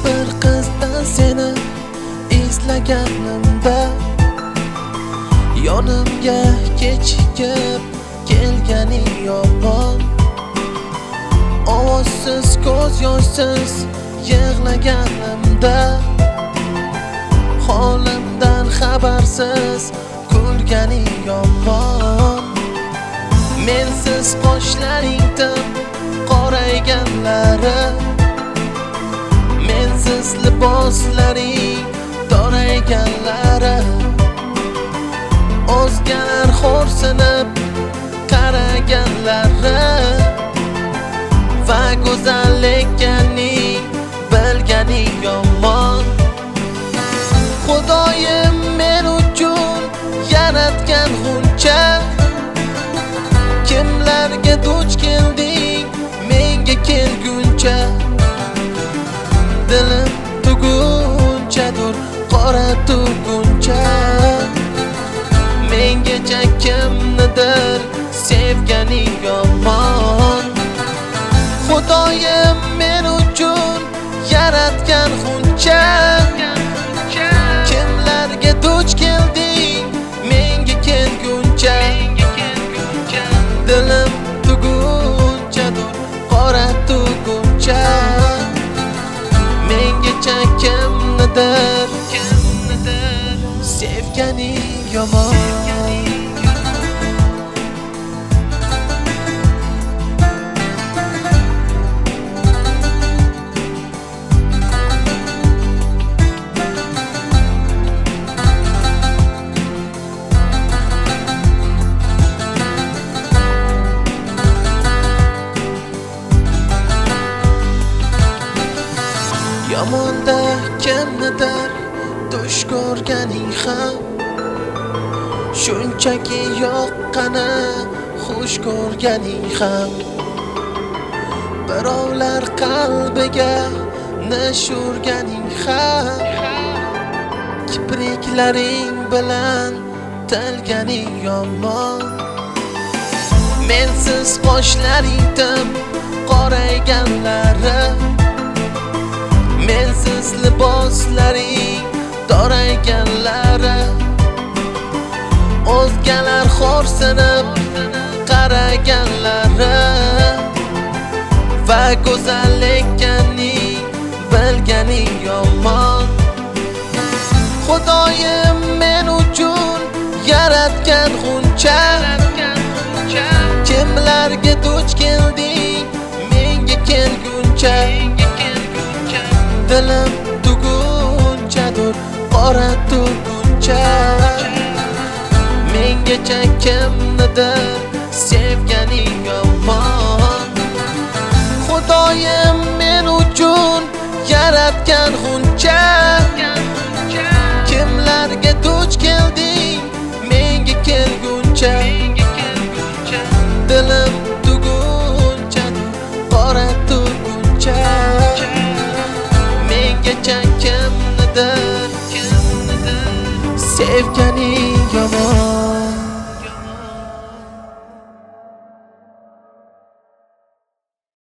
bir qizdan seni izlaganimda yonimga kechikib kelganing yomon. Ovozsiz, ko'z yoshsiz yig'laganimda holimdan xabarsiz kulganing yomon. Mensiz qoshlaring tim qorayganlari, mensiz liboslaring torayganlari, o'zgalar xo'rsinib qaraganlari va go'zallikning bilganing yomon. Xudoyim men uchun yaratgan g'uncha, kimlarga duch kelding menga kelguncha. Dilim tugunchadur qora tuguncha, mengacha kimnidir sevganing yomon. Xudoyim men uchun yaratgan g'uncha, kimlarga duch kelding menga kelguncha. Dilim tugunchadur qora tuguncha, mengacha kimnidir sevganing yomon. Yomonda kimnidir dush ko'rganing ham, shunchaki yoqqani xush ko'rganing ham. Birovlar qalbiga nish urganing ham, kipriklaring bilan tilganing yomon. Mensiz qoshlaring tim qorayganlari, mensiz liboslaring torayganlari, o'zgalar xo'rsinib qaraganlari va go'zallikning bilganing yomon. Xudoyim men uchun yaratgan g'uncha, kimlarga duch kelding menga kelguncha. Dilim tugunchadur qora tuguncha, mengacha kimnidir sevganing yomon. Xudoyim men uchun yaratgan g'uncha, kimlarga duch kelding menga kelguncha. Dilim tugunchadur qora tuguncha, mengacha kimnidir sevganing